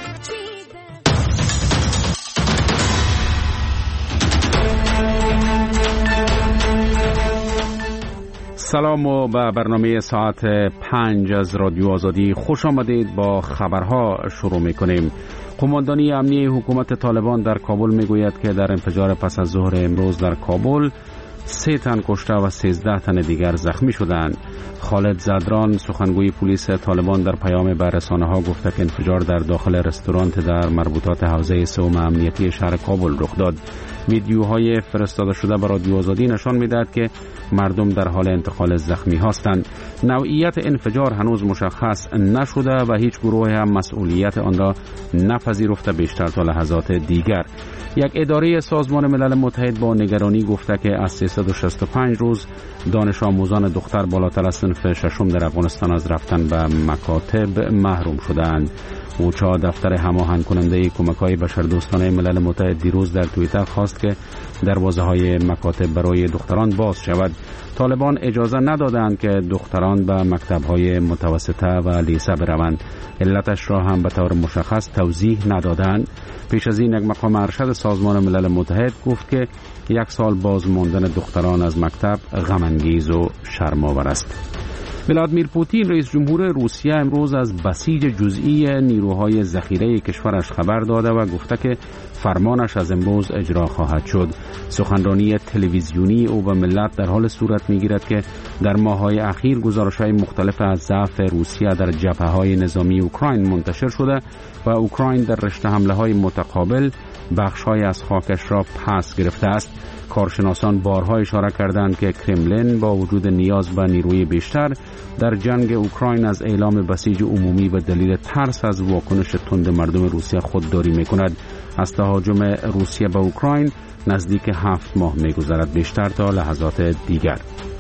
سلام و به برنامه ساعت 5 از رادیو آزادی خوش آمدید. با خبرها شروع میکنیم. قماندانی امنیه حکومت طالبان در کابل میگوید که در انفجار پس از ظهر امروز در کابل 3 تن کشته و 13 تن دیگر زخمی شدند. خالد زدران سخنگوی پلیس طالبان در پیام به رسانه‌ها گفته که انفجار در داخل رستوران در مربوطات حوزه سوم امنیتی شهر کابل رخ داد. ویدیوهای فرستاده شده به رادیو آزادی نشان می‌دهد که مردم در حال انتقال زخمی هستند. نوعیت انفجار هنوز مشخص نشده و هیچ گروه هم مسئولیت آن را نپذیرفته بیشتر تا لحظات دیگر. یک اداره سازمان ملل متحد با نگرانی گفته که از 365 روز دانش آموزان دختر بالاتر از صنف ششم در افغانستان از رفتن به مکاتب محروم شدند. اوچا دفتر هماهنگ کننده کمک‌های بشردوستانه ملل متحد دیروز در توییتر خواست که دروازه‌های مکاتب برای دختران باز شود. طالبان اجازه ندادند که دختران به مکتب‌های متوسطه و لیسه بروند. علتش را هم به طور مشخص توضیح ندادند. پیش از این یک مقام ارشد سازمان ملل متحد گفت که 1 سال باز ماندن دختران از مکتب غم‌انگیز و شرم‌آور است. ولادیمیر پوتین رئیس جمهور روسیه امروز از بسیج جزئی نیروهای ذخیره کشورش خبر داده و گفته که فرمانش از امروز اجرا خواهد شد. سخنرانی تلویزیونی او به ملت در حال صورت می‌گیرد که در ماه‌های اخیر گزارش‌های مختلف از ضعف روسیه در جبهه‌های نظامی اوکراین منتشر شده و اوکراین در رشته حمله‌های متقابل بخش‌های از خاکش را پس گرفته است. کارشناسان بارها اشاره کردند که کرملین با وجود نیاز به نیروی بیشتر در جنگ اوکراین از اعلام بسیج عمومی به دلیل ترس از واکنش تند مردم روسیه خودداری می‌کند. از تهاجم روسیه به اوکراین نزدیک 7 ماه می‌گذرد، بیشتر تا لحظات دیگر.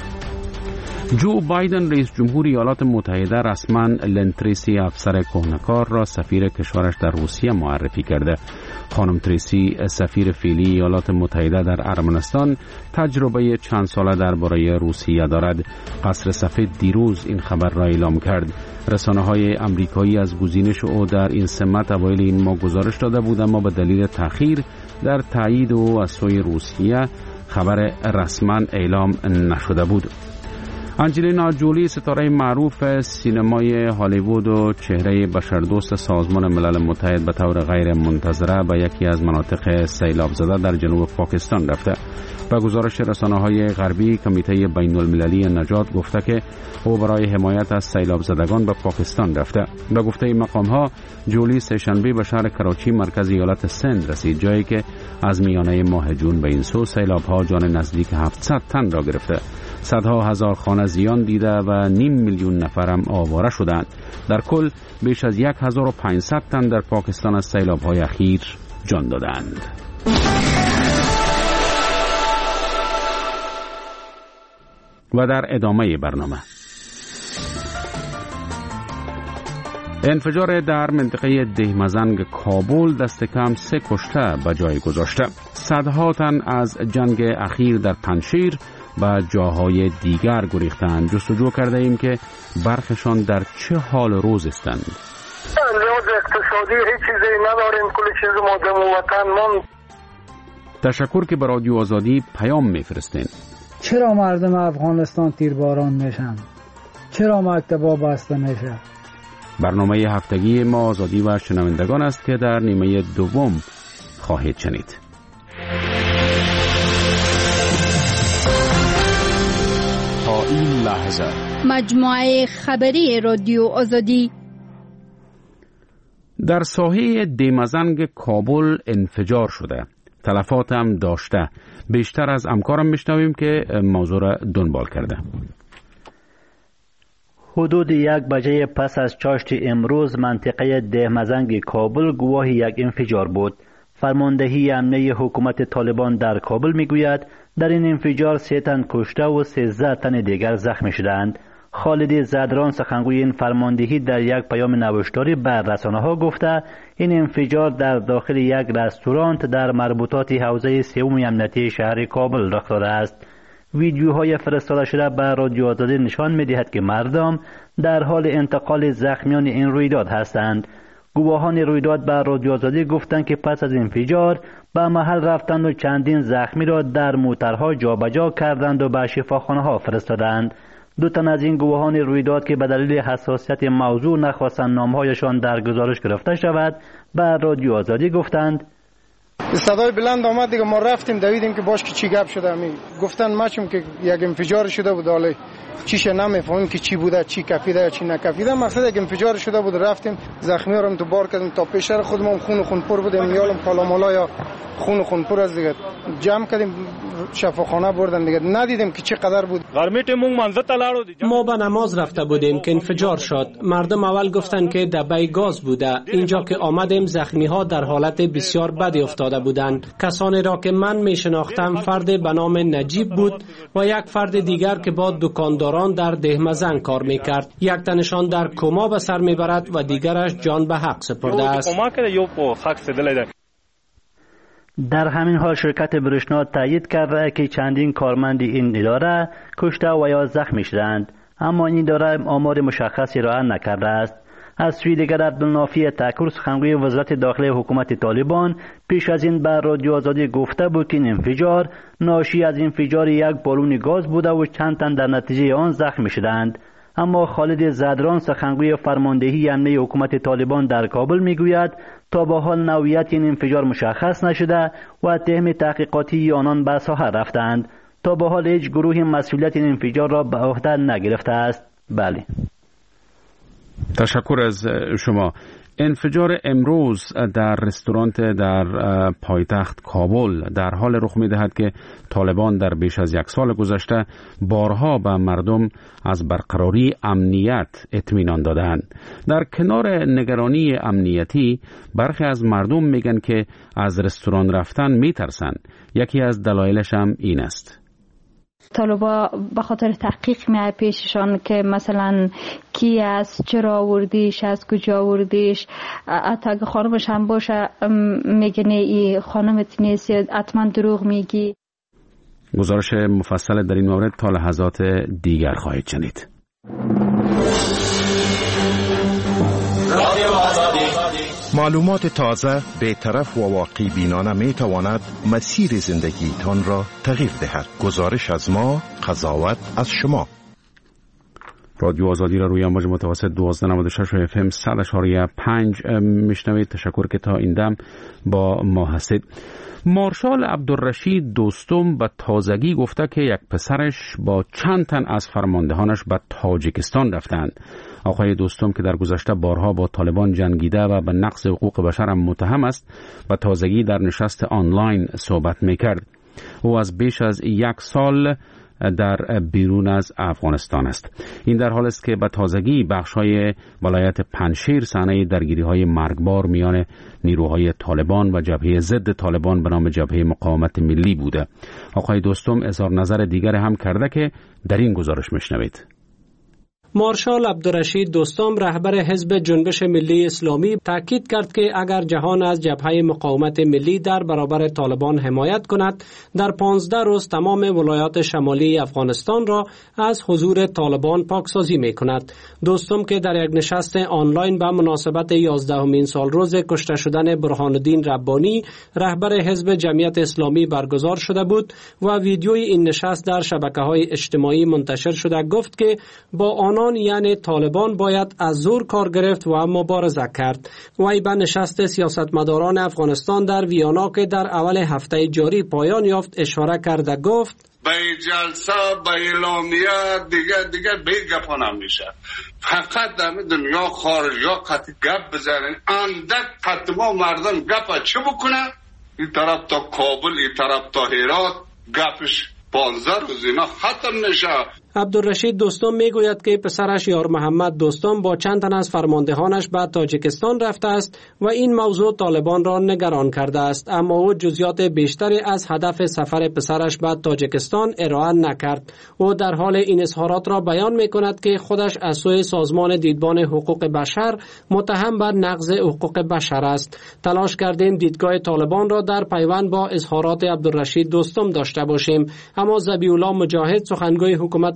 جو بایدن رئیس جمهور ایالات متحده رسما لن تریسی افسر کهنه‌کار را سفیر کشورش در روسیه معرفی کرده. خانم تریسی سفیر فعلی ایالات متحده در ارمنستان تجربه چند ساله درباره روسیه دارد. قصر سفید دیروز این خبر را اعلام کرد. رسانه‌های آمریکایی از گزینش او در این سمت اوایل این ماه گزارش داده بود، اما به دلیل تأخیر در تایید او از سوی روسیه خبر رسما اعلام نشده بود. انجلینا جولی ستاره معروف سینمای هالیوود و چهره بشردوست سازمان ملل متحد به طور غیر منتظره به یکی از مناطق سیلاب زده در جنوب پاکستان رفته. به گزارش رسانه‌های غربی کمیته بین المللی نجات گفته که او برای حمایت از سیلاب زدگان به پاکستان رفته. به گفته مقام‌ها جولی سه‌شنبه به شهر کراچی مرکز ایالت سند رسید، جایی که از میانه ماه جون به این سو سیلاب‌ها جان نزدیک 700 تن را گرفته. صدها هزار خانه زیان دیده و 5 میلیون نفرم آواره شدند. در کل بیش از 1500 تن در پاکستان از سیلاب‌های اخیر جان دادند. و در ادامه برنامه انفجار در منطقه دهمزنگ کابل دست کم 3 کشته به جای گذاشته. صدها تن از جنگ اخیر در پنجشیر و جاهای دیگر گریختند. جستجو کرده ایم که برخشان در چه حال روز هستند. لحاظ اقتصادی هیچ چیزی نداریم، کل چیز مادم و وطن ماند. تشکر که به رادیو آزادی پیام میفرستین. چرا مردم افغانستان تیرباران میشن؟ چرا مکتبا بسته میشه؟ برنامه هفتگی ما آزادی و شنوندگان است که در نیمه دوم خواهید شنید. تا این لحظه مجموعه خبری رادیو آزادی. در ساحه دهمزنگ کابل انفجار شده، تلفات هم داشته. بیشتر از همکارم میشنویم که موضوع را دنبال کرده. حدود 1 بجه پس از چاشت امروز منطقه دهمزنگ کابل گواه یک انفجار بود. فرماندهی امنیه حکومت طالبان در کابل میگوید در این انفجار 3 تن کشته و 13 تن دیگر زخمی شدند. خالد زدران سخنگوی این فرماندهی در یک پیام نوشتاری بر رسانه‌ها گفته این انفجار در داخل یک رستوران در مربوطات حوزه سوم امنیتی شهر کابل رخ داده است. ویدیوهای فرستاده شده به رادیو آزادی نشان می‌دهد که مردم در حال انتقال زخمیان این رویداد هستند. گواهان رویداد به رادیو آزادی گفتند که پس از انفجار به محل رفتند و چندین زخمی را در موترها جابجا کردند و به شفاخانه‌ها فرستادند. دو تن از این گواهان رویداد که به دلیل حساسیت موضوع نخواستند نامهایشان در گزارش گرفته شود به رادیو آزادی گفتند صدای بلند آمد دیگه، ما رفتیم دویدیم که باش که چی گپ شده. گفتن ماچم که یک انفجار شده بود، حالا چیش نمیفهمیم که چی بوده، چی کفیده یا چی نکفیده. مقصد یک انفجار شده بود، رفتیم زخمی ها رو تو بار کردیم تا پیشر خودمون خون پر بودیم، میالم کالامالا یا خون پر از دیگه جمع کردیم شفاخانه بردن دیگه. ندیدیم که چه قدر بود. ما به نماز رفته بودیم که انفجار شد. مردم اول گفتن که دبه گاز بوده. اینجا که آمدیم زخمی ها در حالت بسیار بدی افتاده بودند. کسانی را که من می شناختم فرد به نام نجیب بود و یک فرد دیگر که با دکانداران در دهمزن کار می کرد. یک تنشان در کما به سر می برد و دیگرش جان به حق سپرده است. در همین حال شرکت برشنا تایید کرده که چندین کارمند این اداره کشته و یا زخمی شدند، اما این اداره آمار مشخصی را نکرده است. از سوی دیگر عبدالنافی تکور سخنگوی وزارت داخلی حکومت طالبان پیش از این به رادیو آزادی گفته بود که این انفجار ناشی از انفجار یک بالون گاز بوده و چند تن در نتیجه آن زخمی شدند. اما خالد زدران سخنگوی فرماندهی امنیه حکومت طالبان در کابل میگوید تا به حال نوعیت این انفجار مشخص نشده و تهم تحقیقاتی آنان به ساحه رفتند. تا به حال هیچ گروهی مسئولیت این انفجار را به عهده نگرفته است. بله. تشکر از شما. انفجار امروز در رستوران در پایتخت کابل در حال رخ می‌دهد که طالبان در بیش از یک سال گذشته بارها به مردم از برقراری امنیت اطمینان دادند. در کنار نگرانی امنیتی برخی از مردم میگن که از رستوران رفتن میترسند. یکی از دلایلش هم این است. طالبا به خاطر تحقیق میای پیششان که مثلا کی است، چرا آوردیش، از کجا آوردیش، حتی اگه خانمش هم باشه میگنه ای خانمت نیست، حتما دروغ میگی. گزارش مفصل در این مورد تا لحظات دیگر خواهید شنید. معلومات تازه، بی‌طرف و واقعی بینانه می تواند مسیر زندگیتان را تغییر دهد. گزارش از ما، قضاوت از شما. رادیو آزادی را روی امواج متوسط 1296 FM 100.5 میشنوید. تشکر که تا این دم با ما هستید. مارشال عبدالرشید دوستم به تازگی گفته که یک پسرش با چند تن از فرماندهانش به تاجیکستان رفتند. آقای دوستم که در گذشته بارها با طالبان جنگیده و به نقض حقوق بشر هم متهم است و تازگی در نشست آنلاین صحبت میکرد. او از بیش از یک سال در بیرون از افغانستان است. این در حال است که به تازگی بخش‌های ولایت پنجشیر صحنه درگیری‌های مرگبار میان نیروهای طالبان و جبهه ضد طالبان به نام جبهه مقاومت ملی بوده. آقای دوستم اظهار نظر دیگر هم کرده که در این گزارش میشنوید. مارشال عبدالرشید دوستم رهبر حزب جنبش ملی اسلامی تاکید کرد که اگر جهان از جبهه مقاومت ملی در برابر طالبان حمایت کند، در 15 روز تمام ولایات شمالی افغانستان را از حضور طالبان پاکسازی می کند. دوستم که در یک نشست آنلاین به مناسبت 11مین سالروز کشته شدن برهان الدین ربانی رهبر حزب جمعیت اسلامی برگزار شده بود و ویدیوی این نشست در شبکه‌های اجتماعی منتشر شده، گفت که با آنان یعنی طالبان باید از زور کار گرفت و مبارزه کرد. وی به نشست سیاستمداران افغانستان در ویانا که در اول هفته جاری پایان یافت اشاره کرده گفت به جلسه به اعلامیه دیگه به گپا نمیشه. فقط در دنیا خارج یا قطع گپ بزنن، اندک قطعا مردم گپ چه بکنه، این طرف تا کابل این طرف تا هرات گپش 15 روز اینا ختم نشه. عبدالرشید دوستم میگوید که پسرش یار محمد دوستم با چند تن از فرماندهانش به تاجیکستان رفته است و این موضوع طالبان را نگران کرده است، اما او جزئیات بیشتری از هدف سفر پسرش به تاجیکستان ارائه نکرد. او در حال این اظهارات را بیان میکند که خودش از سوی سازمان دیدبان حقوق بشر متهم بر نقض حقوق بشر است. تلاش کردیم دیدگاه طالبان را در پیوند با اظهارات عبدالرشید دوستم داشته باشیم، اما ذبیح الله مجاهد سخنگوی حکومت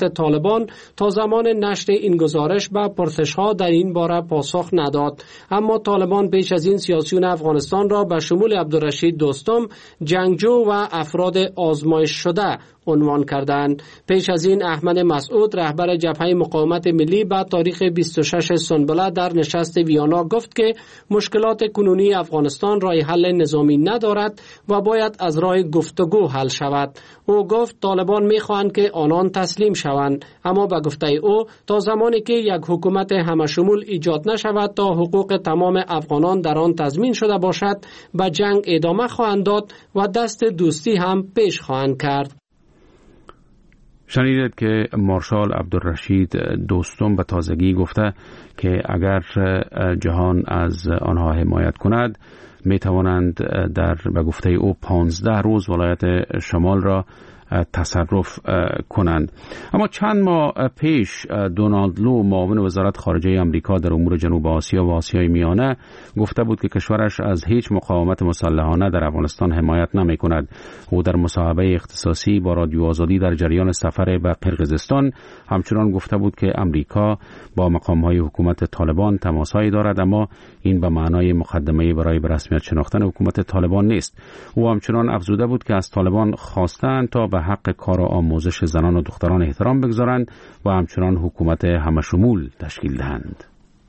طالبان تا زمان نشر این گزارش به پرسش‌ها در این باره پاسخ نداد. اما طالبان پیش از این سیاسیون افغانستان را به شمول عبدالرشید دوستم جنگجو و افراد آزمایش شده عنوان کردند. پیش از این احمد مسعود رهبر جبهه مقاومت ملی به تاریخ 26 سنبله در نشست ویانا گفت که مشکلات کنونی افغانستان راه حل نظامی ندارد و باید از راه گفتگو حل شود. او گفت طالبان می‌خواهند که آنان تسلیم شوند، اما به گفته او تا زمانی که یک حکومت همشمول ایجاد نشود تا حقوق تمام افغانان در آن تضمین شده باشد به جنگ ادامه خواهند داد و دست دوستی هم پیش خواهند کرد. شنیدید که مارشال عبدالرشید دوستم به تازگی گفته که اگر جهان از آنها حمایت کند می توانند به گفته او 15 روز ولایت شمال را تصرف کنند. اما چند ماه پیش دونالد لو معاون وزارت خارجه آمریکا در امور جنوب آسیا و آسیای میانه گفته بود که کشورش از هیچ مقاومت مسلحانه در افغانستان حمایت نمی کند. او در مصاحبه اختصاصی با رادیو آزادی در جریان سفر به قرقیزستان همچنان گفته بود که آمریکا با مقام‌های حکومت طالبان تماس‌هایی دارد، اما این به معنای مقدمه برای به رسمیت شناختن حکومت طالبان نیست. او همچنان افزوده بود که از طالبان خواستند تا به حق کار و آموزش زنان و دختران احترام بگذارند و همچنان حکومت همشمول تشکیل دهند.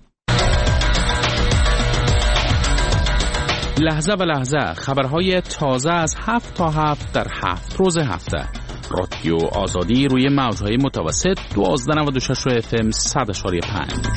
لحظه به لحظه خبرهای تازه از 7 تا 7 در 7 روز هفته. رادیو آزادی روی موجهای متوسط 1296 FM 100.5.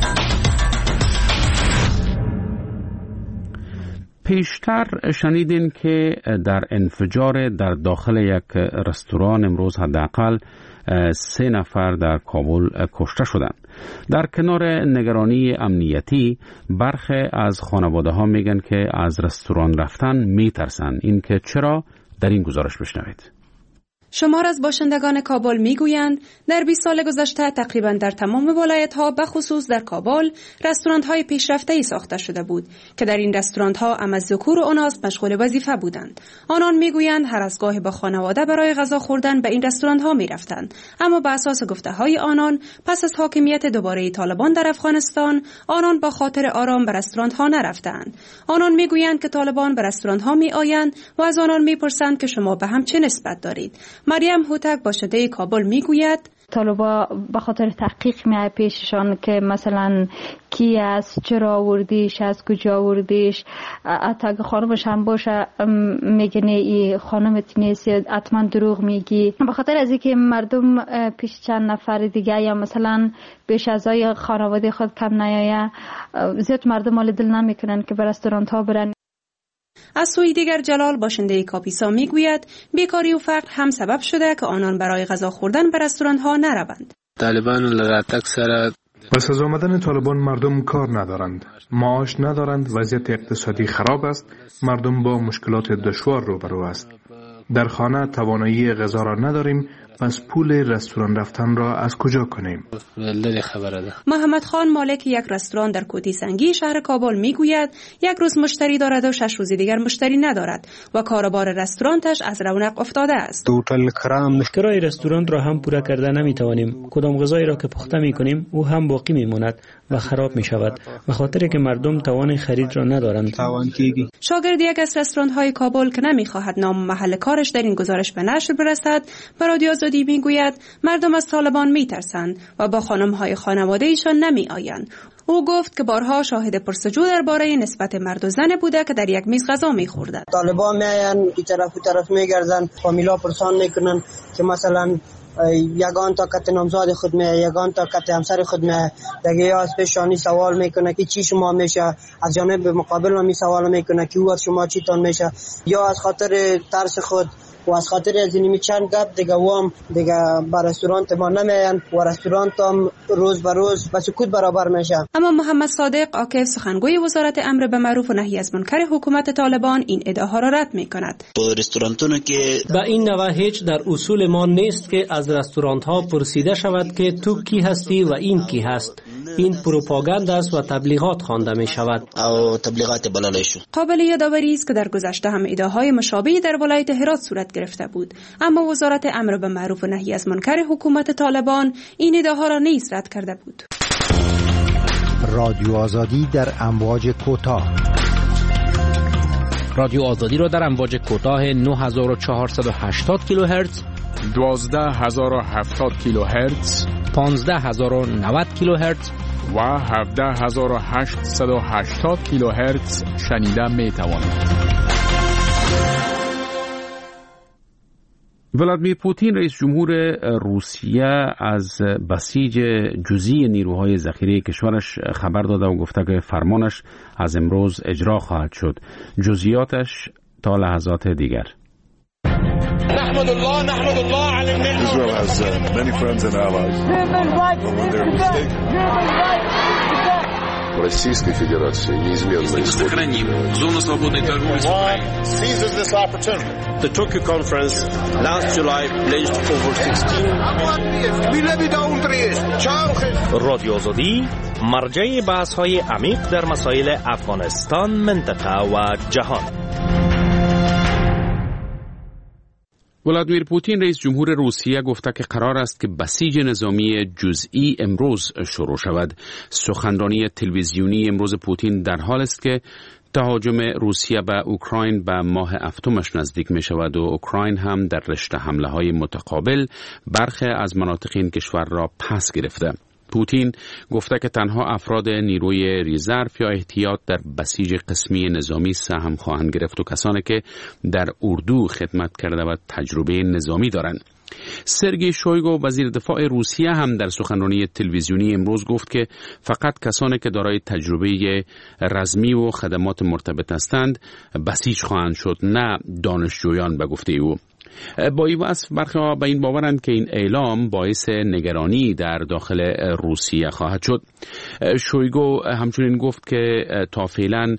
پیشتر شنیدین که در انفجار در داخل یک رستوران امروز حداقل 3 نفر در کابل کشته شدند. در کنار نگرانی امنیتی برخی از خانواده ها میگن که از رستوران رفتن میترسن. این که چرا؟ در این گزارش بشنوید. شمار از باشندگان کابل میگویند در 20 سال گذشته تقریبا در تمام ولایت‌ها به خصوص در کابل رستوران‌های پیشرفته‌ای ساخته شده بود که در این رستوران‌ها از ذکور و اناث مشغول وظیفه بودند. آنان میگویند هر از گاهی با خانواده برای غذا خوردن به این رستوران‌ها می‌رفتند، اما بر اساس گفته‌های آنان پس از حاکمیت دوباره طالبان در افغانستان آنان با خاطر آرام به رستوران‌ها نرفتند. آنان میگویند که طالبان به رستوران‌ها میآیند و از آنان میپرسند که شما به هم چه نسبت دارید. مریم هوتک باشنده کابل میگوید طالبا به خاطر تحقیق میای پیششان که مثلا کی است، چرا آوردیش، از کجا آوردیش، حتی اگه خانمش هم باشه میگنه ای خانمت نیست، حتما دروغ میگی. به خاطر از اینکه مردم پیش چند نفر دیگه یا مثلا بیش از های خانواده خود کم نیایه، زیاد مردم مال دل نمیکنن که به رستورانت ها برن. از سوی دیگر جلال باشنده کاپیسا میگوید بیکاری و فقر هم سبب شده که آنان برای غذا خوردن به رستوران ها نروند. طالبان لراتک سره پس از آمدن طالبان مردم کار ندارند، معاش ندارند، وضعیت اقتصادی خراب است، مردم با مشکلات دشوار روبرو است. در خانه توانایی غذا را نداریم، پس پول رستوران رفتن را از کجا کنیم؟ محمد خان مالک یک رستوران در کوتی سنگی شهر کابل میگوید یک روز مشتری دارد و 6 روز دیگر مشتری ندارد و کاروبار رستورانش از رونق افتاده است. کرایه رستوران را هم پورا کرده نمیتوانیم. کدام غذایی را که پخته میکنیم او هم باقی میماند و خراب میشود به خاطر که مردم توان خرید را ندارند. شاگرد یک از رستوران‌های کابل که نمیخواهد نام محل کارش در این گزارش به نشر برسد، به رادیو آزادی میگوید مردم از طالبان میترسند و با خانم‌های خانواده ایشان نمیآیند. او گفت که بارها شاهد پرسجو درباره نسبت مرد و زن بوده که در یک میز غذا میخوردند. طالبان میآیند این طرف میگردن، فامیلا پرسان میکنن که مثلا یگان تا کت نامزاد خود میه، یگان تا کت همسر خود میه، دیگه یا از پیشانی سوال میکنه که چی شما میشه، از جانب مقابل هم سوال میکنه که او از شما چی تان میشه، یا از خاطر ترس خود و از خاطر از اینمی چند گپ دیگه وام دیگه با رستورانت ما نمیان و رستورانت هم روز به روز به سکوت برابر میشه. اما محمد صادق عاکف سخنگوی وزارت امر به معروف و نهی از منکر حکومت طالبان این ادعاها را رد میکند. به این نوع هیچ در اصول ما نیست که از رستورانت ها پرسیده شود که تو کی هستی و این کی هست. این پروپاگاند است و تبلیغات خوانده می شود. قابل یادآوری است که در گذشته هم ادعاهای مشابهی در ولایت هرات صورت گرفته بود. اما وزارت امر بالمعروف و نهی از منکر حکومت طالبان این ادعاها را نیز رد کرده بود. رادیو آزادی در امواج کوتاه. رادیو آزادی را در امواج کوتاه 9480 کیلوهرتز، 12070 کیلوهرتز، 15090 کیلوهرتز و 17880 کیلوهرتز شنیده می توانید. ولادیمیر پوتین رئیس جمهور روسیه از بسیج جزئی نیروهای ذخیره کشورش خبر داده و گفته که فرمانش از امروز اجرا خواهد شد. جزئیاتش تا لحظات دیگر. نحمد الله على النعمة. Israel has many friends and allies. When they're mistaken. Российской Федерации неизменно сохраним зону свободной торговли с Украиной. Seizes this opportunity. The Tokyo conference last July pledged over 16. رادیو آزادی مرجع بحث‌های عمیق در مسائل افغانستان، منطقه و جهان. ولادیمیر پوتین رئیس جمهور روسیه گفته که قرار است که بسیج نظامی جزئی امروز شروع شود. سخنرانی تلویزیونی امروز پوتین در حال است که تهاجم روسیه به اوکراین به ماه هفتمش نزدیک می شود و اوکراین هم در رشته حمله های متقابل برخی از مناطق این کشور را پس گرفته. پوتین گفته که تنها افراد نیروی ریزرو یا احتیاط در بسیج قسمی نظامی سهم خواهند گرفت و کسانی که در اردو خدمت کرده و تجربه نظامی دارند. سرگئی شویگو وزیر دفاع روسیه هم در سخنرانی تلویزیونی امروز گفت که فقط کسانی که دارای تجربه رزمی و خدمات مرتبط هستند بسیج خواهند شد، نه دانشجویان به گفته او. با این وصف برخی‌ها به این باورند که این اعلام باعث نگرانی در داخل روسیه خواهد شد. شویگو همچنین گفت که تا فعلا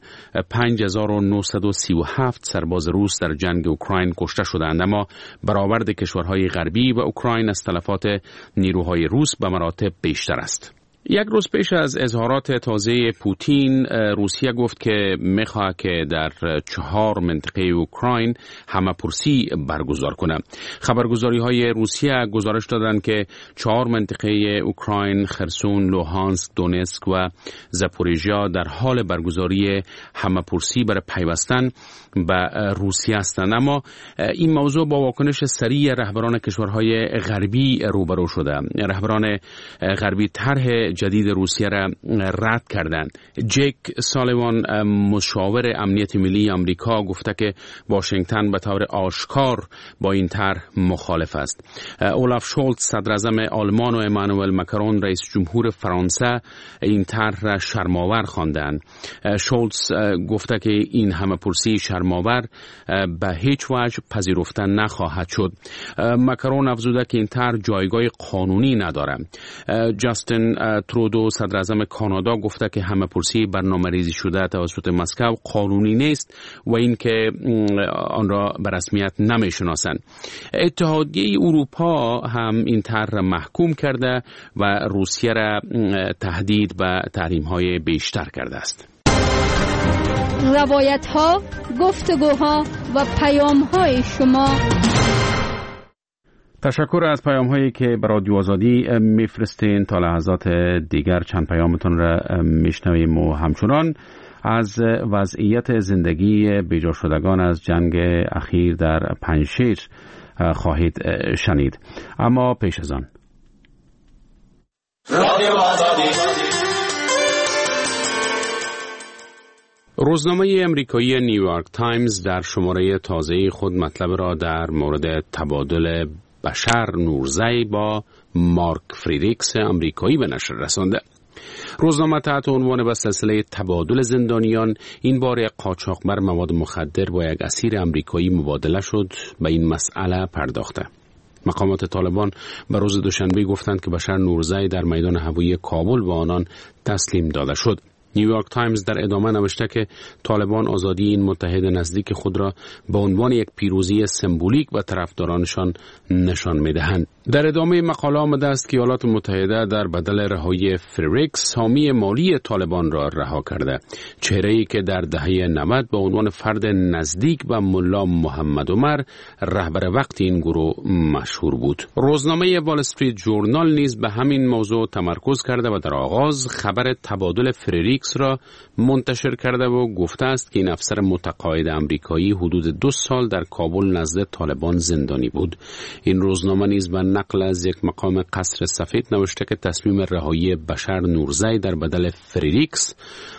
5937 سرباز روس در جنگ اوکراین کشته شدند، اما برآورد کشورهای غربی و اوکراین از تلفات نیروهای روس به مراتب بیشتر است. یک روز پیش از اظهارات تازه پوتین، روسیه گفت که میخواهد که در 4 منطقه اوکراین همه‌پرسی برگزار کنه. خبرگزاری‌های روسیه گزارش دادند که 4 منطقه اوکراین، خرسون، لوهانسک، دونتسک و زاپوریژیا در حال برگزاری همه‌پرسی برای پیوستن به روسیه هستند، اما این موضوع با واکنش سریع رهبران کشورهای غربی روبرو شده. رهبران غربی طرح جدید روسیه را رد کردند. جک سالیوان، مشاور امنیت ملی آمریکا، گفته که واشنگتن به طور آشکار با این طرح مخالف است. اولاف شولتز، صدر اعظم آلمان، و امانوئل ماکرون، رئیس جمهور فرانسه، این طرح را شرم‌آور خواندند. شولتز گفته که این همه‌پرسی شرم‌آور به هیچ وجه پذیرفته نخواهد شد. ماکرون افزوده که این طرح جایگاه قانونی ندارد. جاستین ترودو، صدر اعظم کانادا، گفته که همه‌پرسی برنامه‌ریزی شده توسط مسکو قانونی نیست و اینکه آن را به رسمیت نمی‌شناسند. اتحادیه اروپا هم این طرح را محکوم کرده و روسیه را تهدید به تحریم‌های بیشتر کرده است. روایت‌ها، گفتگوها و پیام‌های شما. تشکر از پیام‌هایی که به رادیو آزادی میفرستین. تا لحظات دیگر چند پیامتون را میشنویم و همچنان از وضعیت زندگی بیجا شدگان از جنگ اخیر در پنجشیر خواهید شنید. اما پیش از آن رادیو آزادی. روزنامه امریکایی نیویورک تایمز در شماره تازه خود مطلب را در مورد تبادل بشر نورزی با مارک فریدریکس امریکایی به نشر رسانده. روزنامه تحت عنوان به سلسله تبادل زندانیان این بار یک قاچاقبر مواد مخدر با یک اسیر امریکایی مبادله شد به این مسئله پرداخته. مقامات طالبان به روز دوشنبه گفتند که بشر نورزی در میدان هوایی کابل به آنان تسلیم داده شد. نیویورک تایمز در ادامه نوشته که طالبان آزادی این متحد نزدیک خود را به عنوان یک پیروزی سمبولیک به طرفدارانشان نشان می‌دهند. در ادامه مقاله آمده است که ایالات متحده در بدل رهایی فریریکس حامی مالی طالبان را رها کرده، چهره‌ای که در دهه 90 به عنوان فرد نزدیک به ملا محمد عمر رهبر وقت این گروه مشهور بود. روزنامه وال استریت ژورنال نیز به همین موضوع تمرکز کرده و در آغاز خبر تبادل فریریکس را منتشر کرده و گفته است که این افسر متقاعد آمریکایی حدود 2 سال در کابل نزد طالبان زندانی بود. این روزنامه نیز به نقل از یک مقام قصر سفید نوشته که تصمیم رهایی بشر نورزی در بدل فریریکس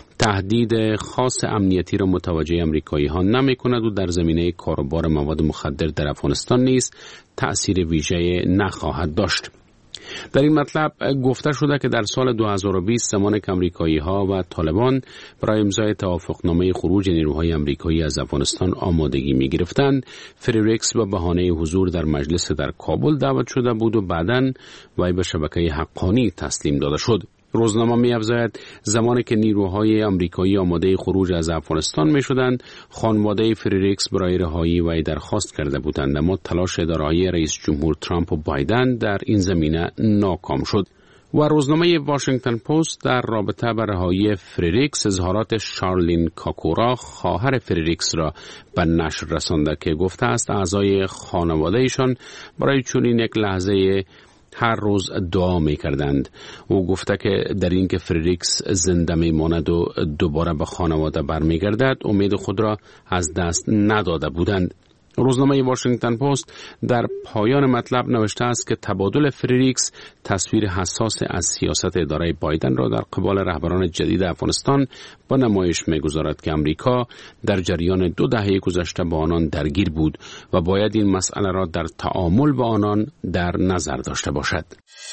تهدید خاص امنیتی را متوجه آمریکایی ها نمی کند و در زمینه کاروبار مواد مخدر در افغانستان نیز تأثیر ویژه نخواهد داشت. در این مطلب گفته شده که در سال 2020 زمان که آمریکایی ها و طالبان برای امضای توافقنامه خروج نیروهای آمریکایی از افغانستان آمادگی می گرفتند، فریریکس به بهانه حضور در مجلس در کابل دعوت شده بود و بعداً وی به شبکه حقانی تسلیم داده شد. روزنامه می‌افزاید زمانی که نیروهای آمریکایی آماده خروج از افغانستان می‌شدند، خانواده فریریکس برای رهایی وی درخواست کرده بودند، اما تلاش اداره‌های رئیس جمهور ترامپ و بایدن در این زمینه ناکام شد. و روزنامه واشنگتن پست در رابطه با رهایی فریریکس اظهارات شارلین کاکورا خواهر فریریکس را به نشر رسانده که گفته است اعضای خانواده ایشان برای چنین یک لحظه هر روز دعا می کردند. او گفته که در این که فریریکس زنده می ماند و دوباره به خانواده برمی گردد امید خود را از دست نداده بودند. روزنامه واشنگتن پست در پایان مطلب نوشته است که تبادل فریریکس تصویر حساس از سیاست اداره بایدن را در قبال رهبران جدید افغانستان با نمایش می‌گذارد که امریکا در جریان 2 دهه گذشته با آنان درگیر بود و باید این مسئله را در تعامل با آنان در نظر داشته باشد.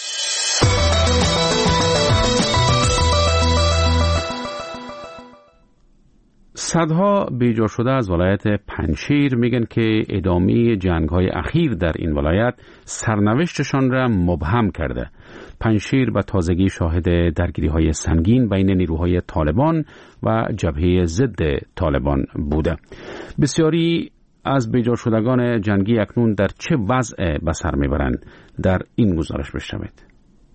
صدها بیجا شده از ولایت پنجشیر میگن که ادامه جنگ‌های اخیر در این ولایت سرنوشتشان را مبهم کرده. پنجشیر به تازگی شاهد درگیری‌های سنگین بین نیروهای طالبان و جبهه ضد طالبان بوده. بسیاری از بیجا شدگان جنگی اکنون در چه وضع به سر میبرند؟ در این گزارش بشنوید.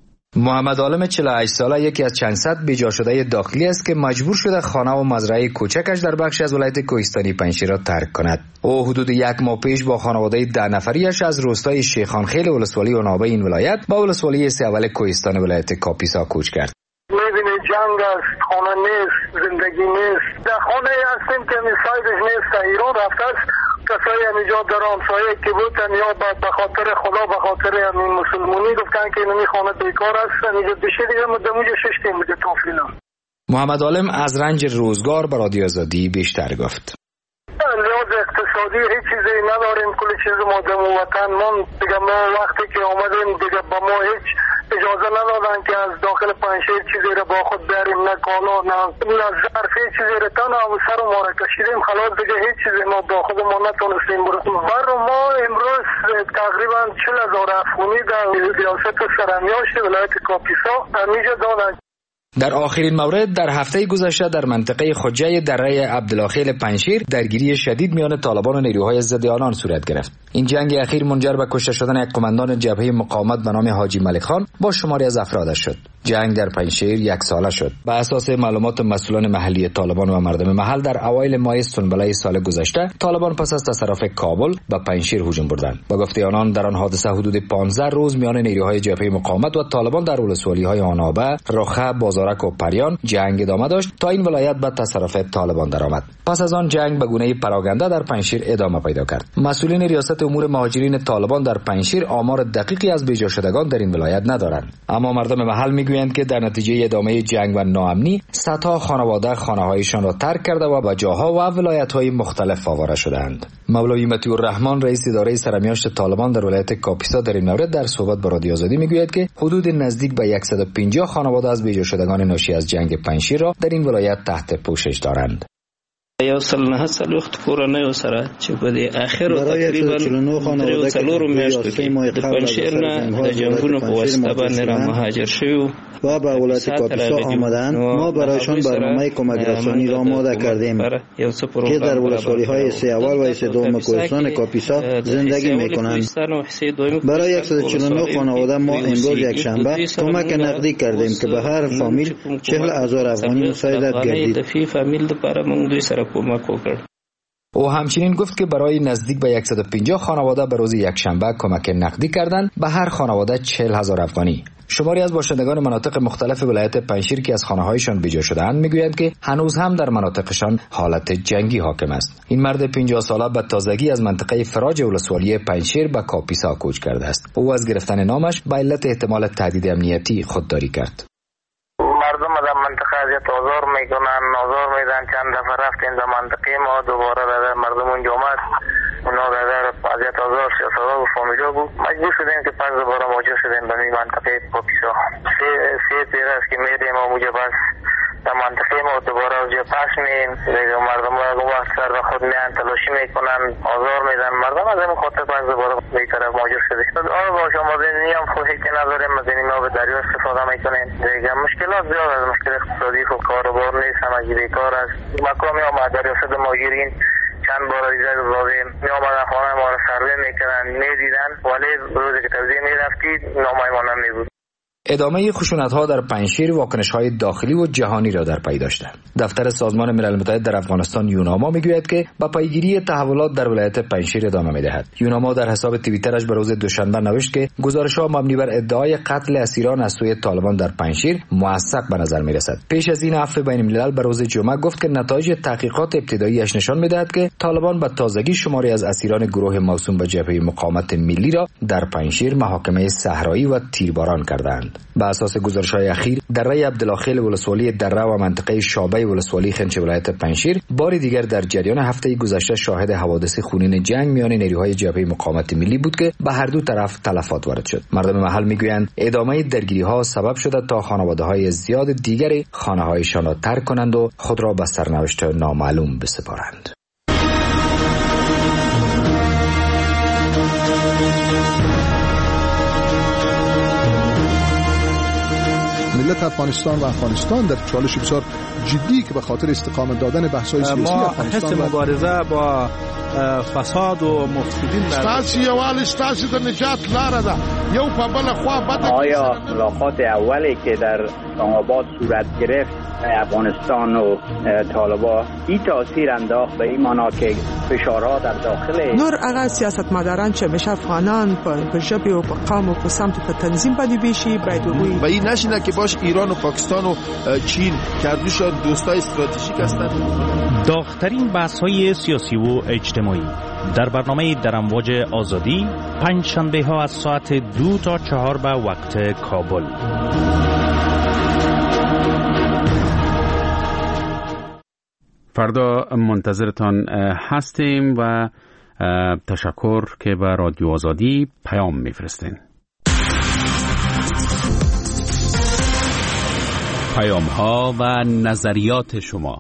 محمد عالم 48 ساله یکی از چند صد بیجا شده داخلی است که مجبور شده خانه و مزرعه کوچکش در بخش از ولایت کوهستانی پنجشیر را ترک کند. او حدود 1 ماه پیش با خانواده 10 نفریش از روستای شیخانخیل ولسوالی عنابه این ولایت با ولسوالی سیاول کوهستان ولایت کاپیسا کوچ کرد. می‌بینی جنگ است، خانه نیست، زندگی نیست. در خانه هستیم که میسایدش نیست، ایران رفته است. کسایی همینجا در همسایه که بودن یا به خاطر خدا به خاطر همین مسلمانی گفتن که این خانه بیکار است، اینجا بشه دیگه مدموج 6 تیم بوده توفینا. محمد عالم از رنج روزگار به رادیو آزادی بیشتر گفت. لحاظ اقتصادی هیچ چیزی نداریم، کل چیز ما در وطن من دیگه ما وقتی که آمدیم دیگه با ما هیچ اجازه ندادن که از داخل پنجشیر چیزی را با خود بریم، نه کالا نه ظرف چیزی را تنها سر ما را کشیدیم، خلاص دیگه هیچ چیزی ما با خود ما نتونستیم برسیم. برای ما امروز تقریبا 40,000 افغانی در ریاست سرمیاشت ولایت کاپیسا همیشه دادن. در آخرین مورد در هفته گذشته در منطقه خجه دره عبدالخیل پنجشیر درگیری شدید میان طالبان و نیروهای ضد آنان صورت گرفت. این جنگ اخیر منجر به کشته شدن یک قماندان جبهه مقاومت به نام حاجی ملک خان با شماری از افرادش شد. جنگ در پنجشیر 1 ساله شد. به اساس معلومات مسئولان محلی طالبان و مردم محل در اوایل ماه سنبله سال گذشته طالبان پس از تصرف کابل به پنجشیر هجوم بردند. با گفته آنان در آن حادثه حدود 15 روز میان نیروهای جبهه مقاومت و طالبان در ولسوالی‌های آنابه، رخه، بازارک و پریان جنگ ادامه داشت تا این ولایت به تصرف طالبان درآمد. پس از آن جنگ به گونه پراگنده در پنجشیر ادامه پیدا کرد. مسئولین ریاست امور مهاجرین طالبان در پنجشیر آمار دقیقی از بیجا شدگان در این ولایت ندارند، اما مردم محل میگویند که در نتیجه ادامه جنگ و ناامنی صدها خانواده خانه‌هایشان را ترک کرده و به جاها و ولایت‌های مختلف آواره شدند. مولوی مطیع الرحمن رئیس اداره سرمیاشت طالبان در ولایت کاپیسا در این مورد در صحبت با رادیو آزادی میگوید که حدود نزدیک به 150 خانواده از بیجا شدگان ناشی از جنگ پنجشیر را در این ولایت تحت پوشش دارند. یا سلنه سلوخت کورانه و سره چې په دې اخر تقریبا 3 میاشتو کې د پنشیر نه د جنگونو په واسطه باندې را مهاجر شوی و به ولایت کاپیسا آمدند. ما برایشان برنامه کمک رسانی را آماده کردیم که در ولسوالی‌های سه اول و سه دوم کوهستان کاپیسا زندگی می‌کنند. برای 149 خانواده ما امروز یک شنبه کمک نقدی کردیم که به هر فامیل 40,000 افغانی مساعدت گردید. او همچنین گفت که برای نزدیک به 150 خانواده به روز یکشنبه کمک نقدی کردند، به هر خانواده 40,000 افغانی. شماری از باشندگان مناطق مختلف ولایت پنجشیر که از خانه‌هایشان بیجا شده‌اند میگویند که هنوز هم در مناطقشان حالت جنگی حاکم است. این مرد 50 ساله به تازگی از منطقه فراج ولسوالی پنجشیر به کاپیسا کوچ کرده است. او از گرفتن نامش به علت احتمال تهدید امنیتی خودداری کرد. مردم در منطقه اذیت آزار میکنن، آزار میدن. چند دفعه رفتیم در منطقه ما، دوباره در مردم اونجا است، اونا در اذیت آزار سیاست‌ها و فامیلا بود. مجبور شدیم که پس دوباره مواجه شدیم به این منطقه کاپیسا. سه تیر است که میریم اونجا، بس در منطقه ما دوباره اونجا پس میریم. دیگه مردم اون وقت سر به خود میان تلاشی میکنن، آزار میدن مردم. از این خاطر پس دوباره به این طرف مواجه شدیم. آره باشه، ما دینی هم خواهی که نداریم، از این ما به دریا استفاده میکنیم. دیگه مشکلات زیاد از مشکل اقتصادی و کاروبار نیست، همگی بیکار است. مقامی هم در ریاست مهاجرین چند بار عریضه دادیم، می آمدن خانه ما رو سروی میکردن، میدیدن، ولی روزی که توزیع میرفتید نامه ما نمیبود. ادامه خشونت‌ها در پنجشیر واکنش‌های داخلی و جهانی را در پی داشته. دفتر سازمان ملل متحد در افغانستان یوناما میگوید که با پیگیری تحولات در ولایت پنجشیر ادامه می‌دهد. یوناما در حساب توییترش به روز دوشنبه نوشت که گزارش‌ها مبنی بر ادعای قتل اسیران از سوی طالبان در پنجشیر موثق به نظر می‌رسد. پیش از این عفو بین‌الملل به روز جمعه گفت که نتایج تحقیقات ابتدایی‌اش نشان می‌دهد که طالبان به تازگی شماری از اسیران گروه موسوم به جبهه مقاومت ملی را در پنجشیر محاکمه صحرایی و تیرباران کردند. بر اساس گزارش‌های اخیر دره عبدالخیل ولسوالی دره و منطقه شابه ولسوالی خنچ ولایت پنجشیر بار دیگر در جریان هفته گذشته شاهد حوادث خونین جنگ میان نیروهای جبهه مقاومت ملی بود که به هر دو طرف تلفات وارد شد. مردم محل میگویند ادامه درگیری‌ها سبب شده تا خانواده‌های زیاد دیگری خانه‌هایشان را ترک کنند و خود را به سرنوشت نامعلوم بسپارند. ملت افغانستان و افغانستان در چالش بسیار جدی که به خاطر استقامت دادن بحث‌های سیاسی افغانستان ما مبارزه با فساد و مفسدین ستاسو یوال ستاسو د نجات لاره ده. یو په بل خوا بده. آیا ملاقات اولی که در اسلام‌آباد صورت گرفت افغانستان و طالبان این تاثیر انداخت به این معنا که فشارها در داخل نور هغه سیاستمداران چې میشه افغانان په ژبه او په قوم او په سمت په تنظیم باندې بشي باید وي و این نشینه که باش ایران و پاکستان و چین که دوشان دوستای استراتژیک هستند. داغ‌ترین بحث‌های سیاسی و اجتماعی در برنامه در امواج آزادی پنج شنبه ها از ساعت 2 تا 4 به وقت کابل. فردا منتظرتان هستیم و تشکر که به رادیو آزادی پیام میفرستین. پیام ها و نظریات شما.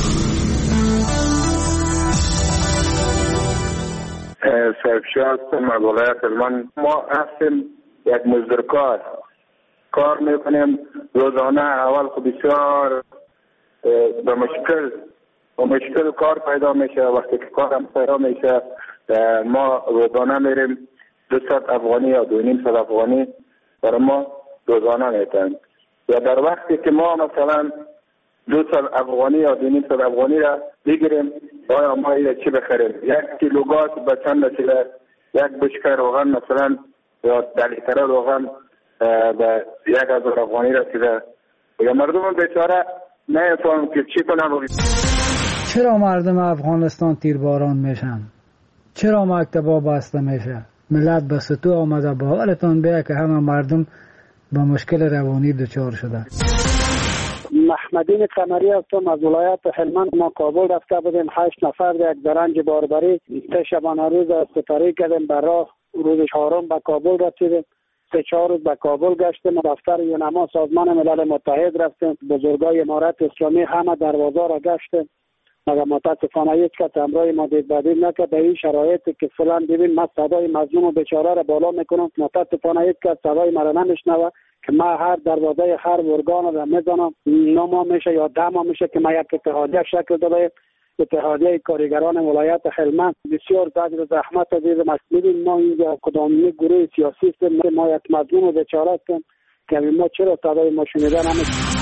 سرکشی هستم از ولایت هلمند. ما هستیم یک مزدورکار، کار میکنیم روزانه. اول خب بسیار به مشکل کار پیدا میشه. وقتی که کارم پیدا میشه ما روزانه میریم 200 افغانی یا 2.5 افغانی برای ما روزانه میتن. یا در وقتی که ما مثلا 200 افغانی یا 2.5 افغانی را بگیریم، آیا ما چی بخریم؟ 1 کیلو گاز به چند شده، 1 بشکه روغن مثلا یا 10 لیتر روغن به 1000 افغانی رسیده. یا مردم بیچاره نمیفهمن که چی کنن. چرا مردم افغانستان تیرباران میشن؟ چرا مکتبا بسته میشه؟ ملت به سطوح آمده. باورتان بیه که همه مردم با مشکل روانی دچار شده. محمدین قمری هستم از ولایت هلمند. ما کابل رفته بودیم 8 نفر یک درنج باربری شبانه روز سپری کردیم. بر راه روز 4 به کابل رسیدیم. 3-4 روز به کابل گشتیم. دفتر یونما سازمان ملل متحد رفتیم. بزرگای امارت اسلامی همه دروازه را گشتیم. مگر متاسفانه هیچ کس همراه ما دید بدید نکرد. در این شرایطی که فعلا ببین من صدای مظلوم و بیچاره را بالا میکنم، متاسفانه هیچ کس صدای مرا نمیشنوه که من هر دروازه هر ارگان را میزنم 9 ماه میشه یا 10 ماه میشه که من یک اتحادیه شکل داده، اتحادیه کارگران ولایت هلمند. بسیار زجر زحمت دیدم. ببین ما اینجا کدام گروه سیاسی است، ما یک مظلوم و بیچاره هستیم که ما چرا صدای ما شنیده نمیشه.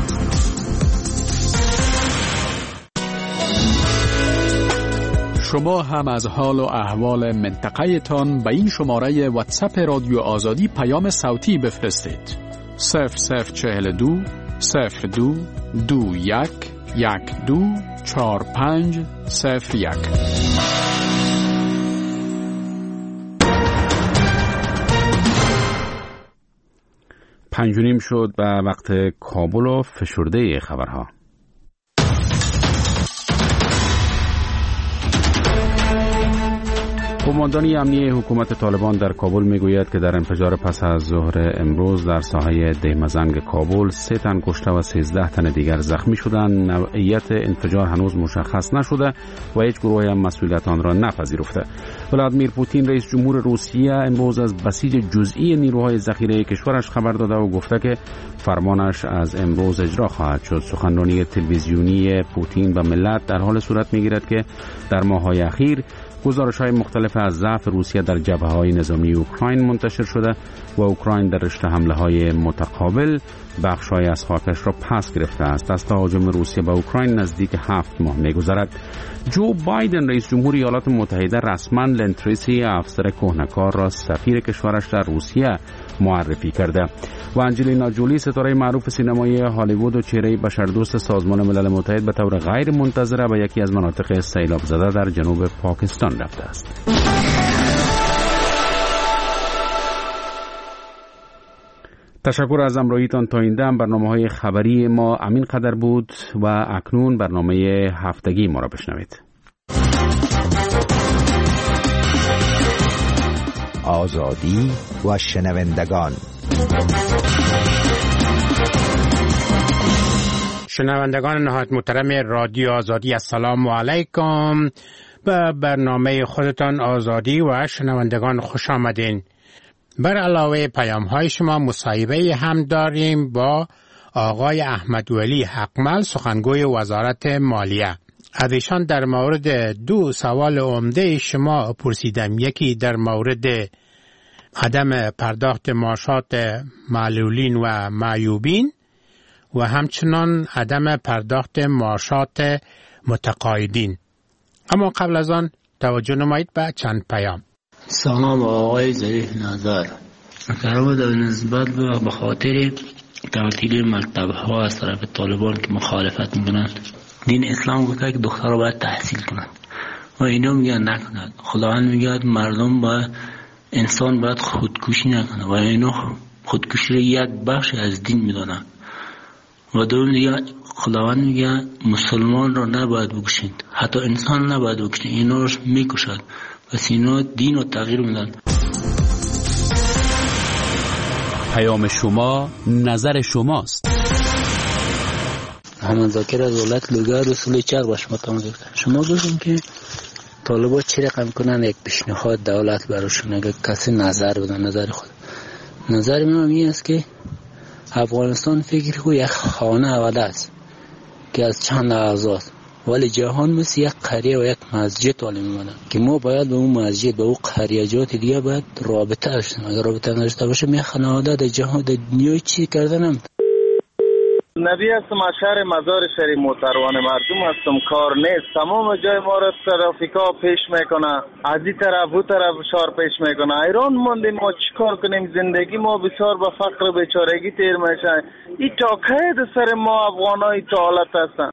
شما هم از حال و احوال منطقه تان به این شماره واتساپ رادیو آزادی پیام صوتی بفرستید. 0042 02 21 12 45 01. پنج و نیم شد به وقت کابل و فشرده خبرها. قماندانی امنیه حکومت طالبان در کابل میگوید که در انفجار پس از ظهر امروز در ساحه دهمزنگ کابل 3 تن کشته و 13 تن دیگر زخمی شدند. نوعیت انفجار هنوز مشخص نشده و هیچ گروهی هم مسئولیت آن را نپذیرفته. ولادیمیر پوتین رئیس جمهور روسیه امروز از بسیج جزئی نیروهای ذخیره کشورش خبر داده و گفته که فرمانش از امروز اجرا خواهد شد. سخنرانی تلویزیونی پوتین به ملت در حال صورت میگیرد که در ماه‌های اخیر گزارش‌های مختلف از ضعف روسیه در جبهه‌های نظامی اوکراین منتشر شده و اوکراین در رشته حمله‌های متقابل بخش‌هایی از خاکش را پس گرفته است. از تهاجم روسیه به اوکراین نزدیک 7 ماه می‌گذرد. جو بایدن رئیس جمهور ایالات متحده رسما لن تریسی افسر کهنه‌کار را سفیر کشورش در روسیه معرفی کرده و انجلینا جولی ستاره معروف سینمایی هالیوود و چهره بشردوست سازمان ملل متحد به طور غیر منتظره به یکی از مناطق سیلاب زده در جنوب پاکستان رفته است. تشکر از همراهیتان. تا این دم برنامه‌های خبری ما همین قدر بود و اکنون برنامه هفتگی ما را بشنوید. آزادی و شنوندگان. شنوندگان نهایت محترم رادیو آزادی، السلام علیکم. به برنامه خودتان آزادی و شنوندگان خوش آمدین. بر علاوه پیام های شما مصاحبه هم داریم با آقای احمد ولی حقمل، سخنگوی وزارت مالیه. از ایشان در مورد 2 سوال عمده شما پرسیدم. یکی در مورد عدم پرداخت معاشات معلولین و معیوبین و همچنان عدم پرداخت معاشات متقاعدین. اما قبل از آن توجه نمایید به چند پیام. سلام آقای ظریف نظر. قرار در نسبت به خاطر تعطیل مکتب ها از طرف طالبان که مخالفت میکنند، دین اسلام گفته که دخترها باید تحصیل کنند و اینا میگن نکنند. خداوند میگه مردم باید، انسان باید خودکشی نکنه و اینا خودکشی را یک بخش از دین میدونن و دوم دیگه خداوند میگه مسلمان را نباید بکشید، حتی انسان نباید بکشید، اینا رو میکشد. پس اینا دین رو تغییر میدن. پیام شما نظر شماست. محمد ذاکر از ولایت لوگر رسول چر باش متمدد. شما گفتیم که طالبان چی رقم کنن یک پیشنهاد دولت براشون، اگه کسی نظر بدن. نظر خود نظر من این است که افغانستان فکر کو یک خانه آباده است که از چند اعضاست، ولی جهان مثل یک قریه و یک مسجد والی میمونه که ما باید به اون مسجد به اون قریه‌جات دیگه باید رابطه داشتیم. اگر رابطه نداشته باشه می خانواده در جهان در دنیای چی کردنم. نبی هستم از شهر مزار شهری موتروان مردم هستم. کار نیست، تمام جای ما را ترافیکا پیش میکنه، از این طرف اون طرف شهر پیش میکنه. ایران موندیم، ما چیکار کنیم؟ زندگی ما بسیار به فقر و بیچارگی تیر میشه. این تا قید سر ما افغانای تا حالت هستن.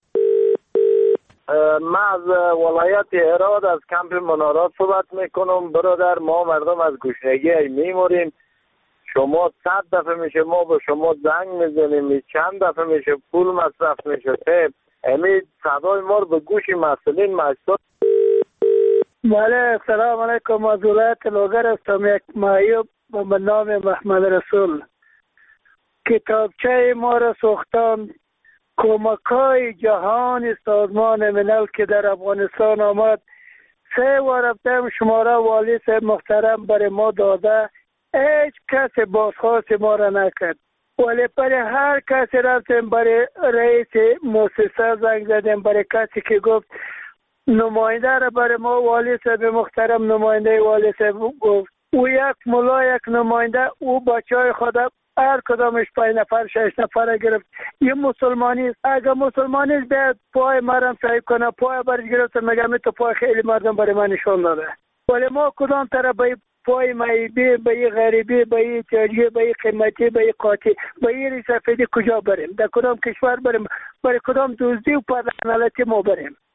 من از ولایت هرات از کمپ منارات صحبت میکنم. برادر، ما مردم از گشنگی میموریم. شما 100 دفعه میشه ما به شما زنگ میزنیم، چند دفعه میشه پول مصرف میشه. امید صدای ما رو به گوش مسئولین مجبور. بله، سلام علیکم. از ولایت لوگر هستم. یک معیوب به نام محمد رسول. کتابچه ما را سوختان کمک‌های جهان سازمان ملل که در افغانستان آمد 3 رفتم شماره والی صاحب محترم برای ما داده، هیچ کس بازخواست ما را نکرد. ولی برای هر کسی رفتیم، برای رئیس مؤسسه زنگ زدیم، برای کسی که گفت نماینده را برای ما والی صاحب محترم نماینده والی صاحب گفت، او یک ملا یک نماینده، او بچهای خود هر کدامش 5 نفر 6 نفر گرفت. یه مسلمانی اگه مسلمانی بیاد پای مرم صاحب کنه، پای برش گرفت، میگم تو پای خیلی مردم برای من نشون داده، ولی ما کدام طرف به پای معیبی، به این غریبی، به این تاجی، به این قیمتی، به این قاطی، به این سفیدی کجا بریم؟ در کدام کشور بریم؟ برای کدام دزدی و پردهنالتی ما بریم؟